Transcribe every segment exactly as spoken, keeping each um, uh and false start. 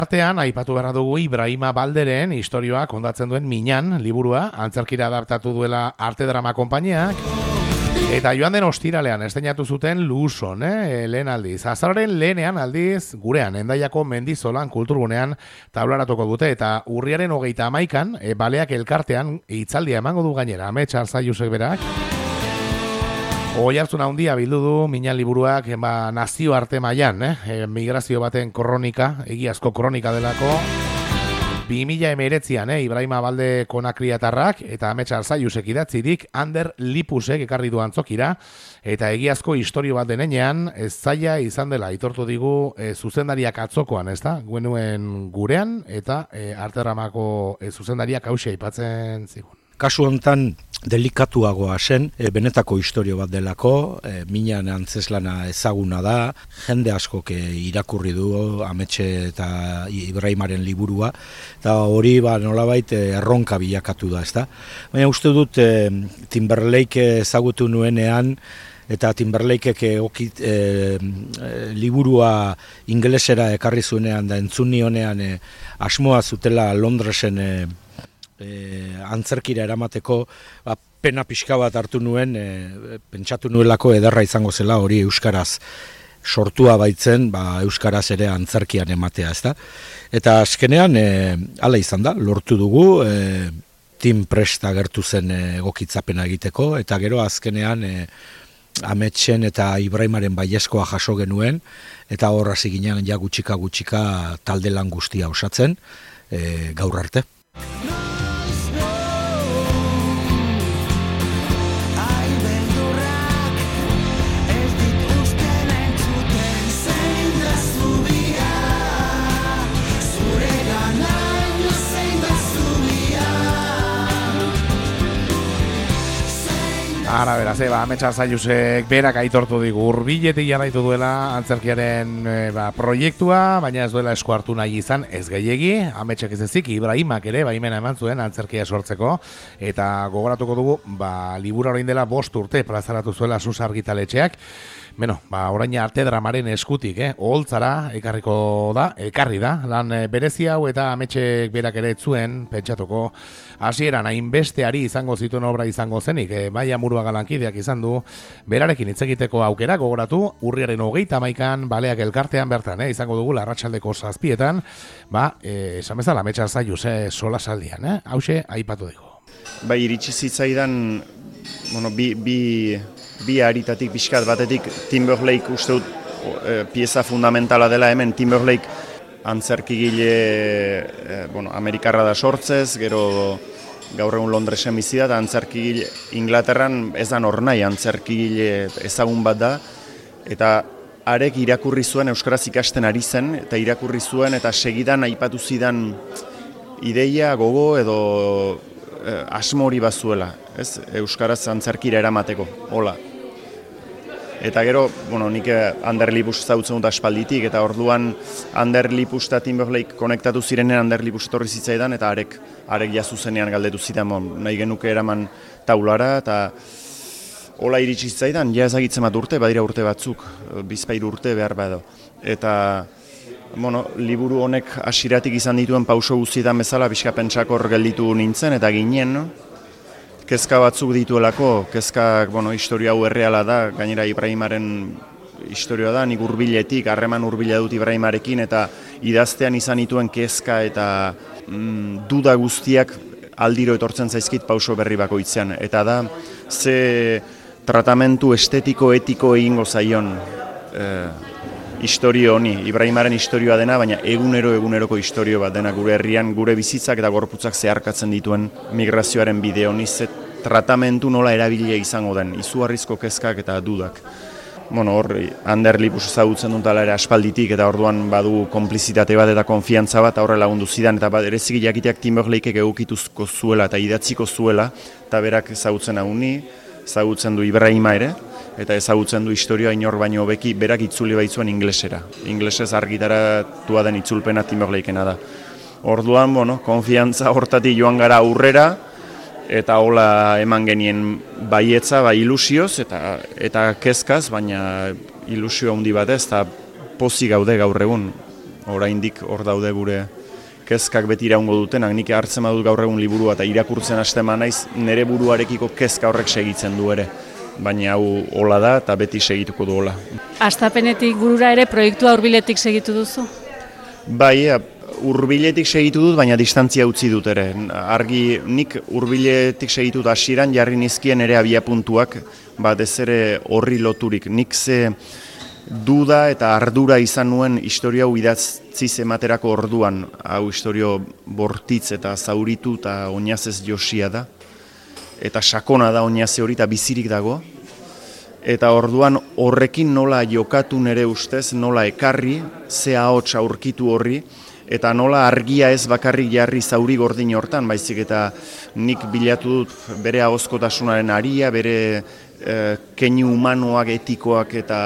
Artean, aipatu beharra dugu Ibrahima Balderen istorioa kontatzen duen Minan liburua, antzerkira adaptatu duela Arte Drama Konpainiak, eta joan den ostiralean esteinatu zuten Luson, eh? lehen aldiz. Azararen lehenean aldiz, gurean, Hendaiako Mendizolan kulturgunean tablaratuko dute, eta urriaren hogeita hamaikan, e, baleak elkartean hitzaldia emango du gainera, Amets Arzaiusek berak. Oihartzun handia bildu du Minan liburuak ba, nazio arte mailan, eh? e, migrazio baten kronika, egiazko kronika delako, bi mila hemeretzian, eh, Ibrahima Balde konakriatarrak eta Amets Arzaiusek idatzirik Ander Lipusek ekarri du antzokira, eta egiazko istorio bat denean, ez zaila izan dela, aitortu digu e, zuzendariak atzokoan, ez da? Guenuen gurean, eta e, Arte Dramako e, zuzendariak hausia aipatzen zigun. Kasu honetan delikatuagoa zen, e, benetako istorio bat delako, e, Minan antzeslana ezaguna da, jende askok irakurri du Ametxe eta Ibrahimaren liburua, eta hori ba, nolabait erronka bilakatu da, ezta? Baina uste dut e, Timberlake ezagutu nuenean, eta Timberlakeek okit, e, e, liburua ingelesera ekarri zuenean da entzuni honean e, asmoa zutela Londresen e, E, antzerkira eramateko ba, pena pixka bat hartu nuen, e, pentsatu nuelako ederra izango zela hori euskaraz sortua baitzen, ba, euskaraz ere antzerkian ematea, ezta? Eta azkenean e, hala izan da, lortu dugu, e, Tim prest agertu zen egokitzapena egiteko, eta gero azkenean e, Ametsen eta Ibrahimaren baiezkoa jaso genuen, eta hor hasi ginen ja gutxika gutxika talde lan guztia osatzen, e, gaur arte. Ara, beraz, eba, Amets Arzaiusek berak aitortu digu hurbiletik jarraitu duela antzerkiaren e, ba, proiektua, baina ez duela esku hartu nahi izan ez gehiegi. Ametsek ez ezik, Ibrahimak ere baimena eman zuen antzerkia sortzeko, eta gogoratuko dugu, ba, libura orain dela bost urte plazaratu zuela Sus argitaletxeak. Beno, ba, orain Arte Dramaren eskutik, eh? Oholtzara ekarriko da, ekarri da, lan e, berezi hau eta Ametsek berak ere zuen, pentsatuko, hasieran hainbesteari izango zituen obra izango zenik, e, Maia Murua lankideak izan du, berarekin hitz egiteko aukera gogoratu, urriaren hogeita hamaikan baleak elkartean bertan, eh? izango dugu arratsaldeko zazpietan, ba, e, esan bezala Amets Arzaius, eh? solasaldian, eh? hause aipatu dugu. Bai, iritsi zitzaidan, bueno, bi... bi... bi aritatik pixkat batetik Timberlake uste dut e, pieza fundamentala dela hemen. Timberlake antzerkigile e, bueno, Amerikarra da sortzez, gero gaur egun Londresen bizi da, eta antzerkigile Inglaterran ez da nor nahi, antzerkigile ezagun bat da, eta arek irakurri zuen euskaraz ikasten ari zen, eta irakurri zuen eta segidan aipatu zidan ideia, gogo edo e, asmo hori bazuela, ez? Euskaraz antzerkira eramateko, hola. Eta gero, bueno, nik Ander Lipus ezagutzen dut aspalditik, eta orduan Ander Lipus eta Timberlake konektatu zirenean Ander Lipus etorri zitzaidan, eta arek, arek jazu zenean galdetu zidan, bon, nahi genuke eraman taulara, eta hola iritsi zitzaidan, ja ezagitzen bat urte, badira urte batzuk, bizpahiru urte behar bado. Eta, bueno, liburu honek hasieratik izan dituen pauso guztietan bezala, pixka pentsakor gelditu nintzen, eta ginen, no? Kezka batzuk dituelako, kezka, bueno, historia hau erreala da, gainera Ibrahimaren historioa da, nik hurbiletik, harreman hurbila dut Ibrahimarekin, eta idaztean izan dituen kezka eta mm, duda guztiak aldiro etortzen zaizkit pauso berri bakoitzean. Eta da, ze tratamentu estetiko, etiko egingo zaion eh, historio honi, Ibrahimaren historioa dena, baina egunero eguneroko historio bat dena gure herrian, gure bizitzak eta gorputzak zeharkatzen dituen migrazioaren bide honi, ze tratamentu nola erabilia izango den, izugarrizko kezkak eta dudak. Bueno, hor, Ander Lipus ezagutzen dut ala ere aspalditik, eta orduan badu konplizitate bat eta konfiantza bat aurre lagundu zidan, eta berezik jakiteak Timberlakeek egokituzko zuela eta idatziko zuela, eta berak ezagutzen hau ni, ezagutzen du Ibrahima ere, eta ezagutzen du historioa inor baino hobeki berak itzuli baitzuen inglesera. Inglesez argitaratua den itzulpena Timberlakeena da. Orduan, bueno, konfiantza hortatik joan gara aurrera, eta hola eman genien baietza, bai ilusioz, eta, eta kezkaz, baina ilusio handi bat ez, eta pozik gaude gaur egun. oraindik hor daude gure kezkak beti iraungo dutenak. Nik hartzen badut gaur egun liburua eta irakurtzen hasten naiz, nire buruarekiko kezka horrek segitzen du ere. Baina hau hola da eta beti segituko du hola. Hastapenetik burura ere proiektua hurbiletik segitu duzu? Bai, hurbiletik segitu dut, baina distantzia utzi dut ere. Argi, nik hurbiletik segitu dut hasieran jarri nizkien ere abiapuntuak, bat ez ere horri loturik. Nik ze duda eta ardura izan nuen historia hau idatziz ematerako orduan, hau historio bortitz eta zauritu eta oinazez josia da, eta sakona da oinaze hori eta bizirik dago, eta orduan horrekin nola jokatu nere ustez, nola ekarri, ze ahots aurkitu horri, eta nola argia ez bakarrik jarri zauri gordin hortan, baizik eta nik bilatu dut bere ahozkotasunaren aria, bere eh, keinu humanoak, etikoak eta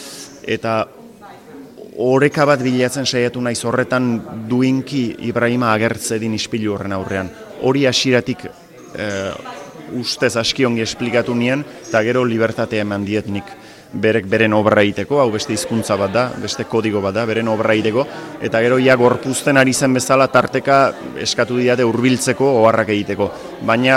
eta oreka bat bilatzen saiatu naiz horretan duinki Ibrahima agertzedin ispilu horren aurrean. Hori hasieratik eh, ustez aski ongi esplikatu nien, eta gero libertatea eman diet nik berek beren obra egiteko, hau beste hizkuntza bat da, beste kodigo bat da, beren obra egiteko, eta gero ia gorpuzten ari zen bezala tarteka eskatu diate hurbiltzeko oharrak egiteko. Baina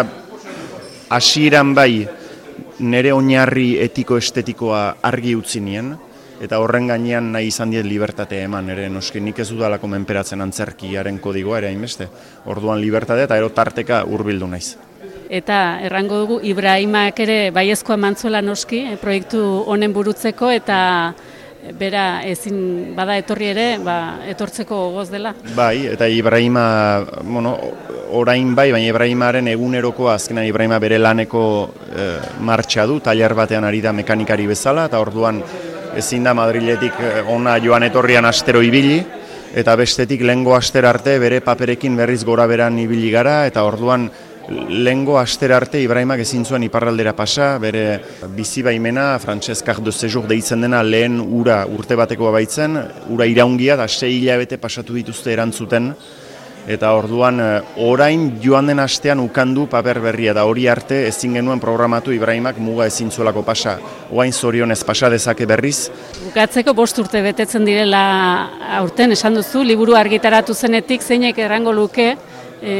hasieran bai nire oinarri etiko estetikoa argi utzi nien, eta horren gainean nahi izan diet libertatea eman, ere noski nik ez dudalako menperatzen antzerkiaren kodigoa ere hainbeste. Orduan libertatea eta ero tarteka hurbildu naiz. Eta errango dugu Ibrahimak ere baiezkoa mantzuela noski, eh, proiektu honen burutzeko, eta bera ezin bada etorri ere, ba, etortzeko gogoz dela. Bai, eta Ibrahima, bueno, orain bai, baina Ibrahimaren egunerokoa, azkenan Ibrahima bere laneko eh, martxa du, tailer batean ari da mekanikari bezala, eta orduan ezin da Madriletik ona joan etorrian astero ibili, eta bestetik lehengo aster arte bere paperekin berriz gora beran ibili gara, eta orduan lehengo aster arte Ibrahimak ezin zuen iparraldera pasa, bere bizi baimena, Francesc Carte de Séjour deitzen dena lehen ura urte batekoa baitzen, ura iraungia da sei hilabete pasatu dituzte erantzuten, eta orduan orain joan den astean ukandu paper berria, da hori arte ezin genuen programatu Ibrahimak muga ezin zuelako pasa, oain zorionez pasa dezake berriz. Bukatzeko bost urte betetzen direla aurten esan duzu, liburu argitaratu zenetik zeinek errango luke, E,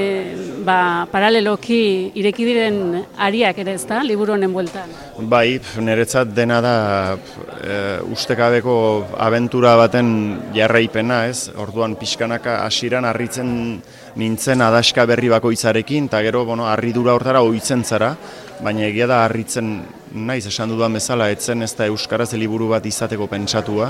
ba, paraleloki ireki diren ariak ere ez da, liburu honen bueltan? Bai, niretzat dena da e, ustekabeko abentura baten jarraipena, ez? Orduan pixkanaka hasieran harritzen nintzen adaska berri bakoitzarekin, eta gero, bueno, harridura hortara ohitzen zara, baina egia da harritzen naiz esan dudan bezala, etzen ez da euskaraz liburu bat izateko pentsatua.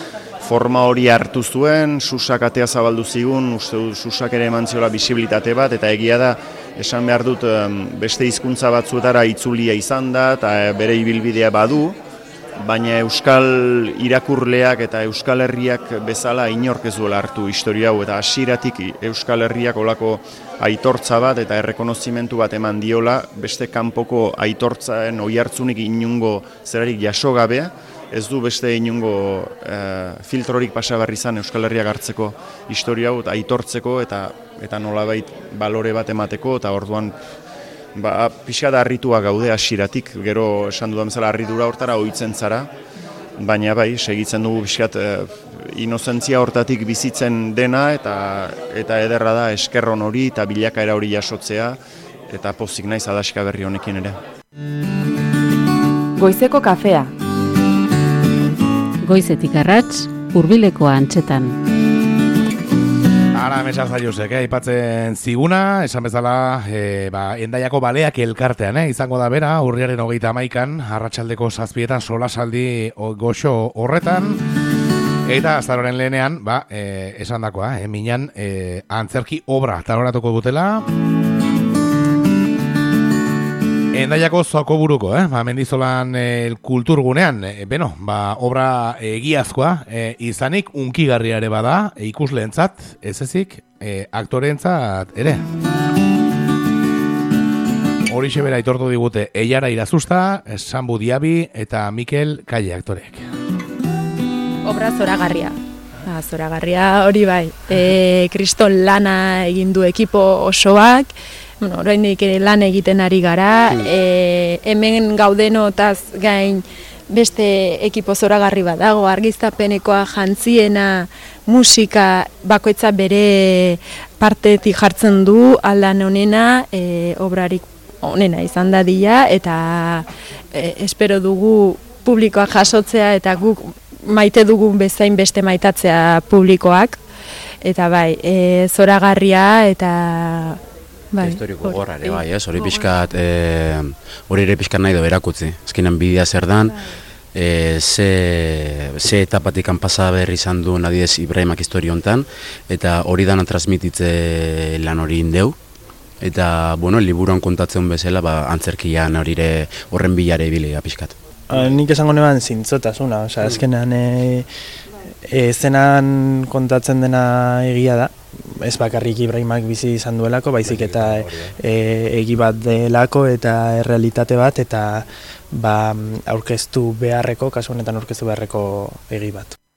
Forma hori hartu zuen, Susak atea zabaldu zigun, uste du Susak ere eman ziola bisibilitate bat, eta egia da, esan behar dut beste hizkuntza batzuetara itzulia izan da, eta bere ibilbidea badu, baina euskal irakurleak eta euskal herriak bezala inork ez duela hartu historia hau, eta hasieratik euskal herriak olako aitortza bat eta errekonozimentu bat eman diola, beste kanpoko aitortzaen oihartzunik inungo zerarik jaso gabe, ez du beste inungo eh, filtrorik pasabarri izan Euskal Herriak hartzeko historia hau, aitortzeko eta eta nolabait balore bat emateko, eta orduan ba, pixka da harritua gaude hasieratik, gero esan dudan bezala harridura hortara ohitzen zara, baina bai, segitzen dugu pixkat eh, inozentzia hortatik bizitzen dena, eta eta ederra da eskerron hori eta bilakaera hori jasotzea, eta pozik naiz adaska berri honekin ere. Goizeko kafea. Goizetik arrats, hurbilekoa antxetan. Ara, mesaz zaiozek, eh? Ipatzen ziguna, esan bezala, eh, ba, Endaiako baleak elkartean, eh? Izango da bera, urriaren hogeita hamaikan, arratsaldeko zazpietan solasaldi goxo horretan, eta azaroren lehenean, ba, eh, esan dakoa, eh? Minan, eh, antzerki obra taloratuko dutela, Endaiako Zokoburuko, eh? Ba, Mendizolan eh, kulturgunean, eh, beno, ba, obra egiazkoa, eh, izanik unkigarria ere bada, e, ikusleentzat, ez ezik, eh, aktoreentzat ere. Horixe bera aitortu digute Eiara Irazusta, Sambu Diabi eta Mikel Kalle aktorek. Obra zoragarria. Ba, zoragarria hori bai. E, Kriston lana egin du ekipo osoak, bueno, oraindik lan egiten ari gara, e, hemen gaudenotaz gain beste ekipo zoragarri bat dago, argiztapenekoa, jantziena, musika, bakoitza bere partetik jartzen du, aldan honena, e, obrarik honena izan dadila, eta e, espero dugu publikoa jasotzea, eta guk maite dugun bezain beste maitatzea publikoak, eta bai, e, zoragarria, eta... Bai, historio gogorra ere, bai, ez, hori pixkat, hori ere pixkat nahi do berakutzi. Azkenean bidea zer dan, e, ze, ze etapatik pasa berri izan du adibidez Ibrahimak historio hontan, eta hori dana transmititze lan hori indeu. Eta, bueno, liburuan kontatzen bezala, ba, antzerkian horire horren bilare ibilia pixkat. Nik esango neban zintzotasuna, osea, azkenean e, e, zenan kontatzen dena egia da, ez bakarrik Ibrahimak bizi izan duelako, baizik eta e, egi bat delako eta errealitate bat, eta ba, aurkeztu beharreko, kasu honetan aurkeztu beharreko egi bat.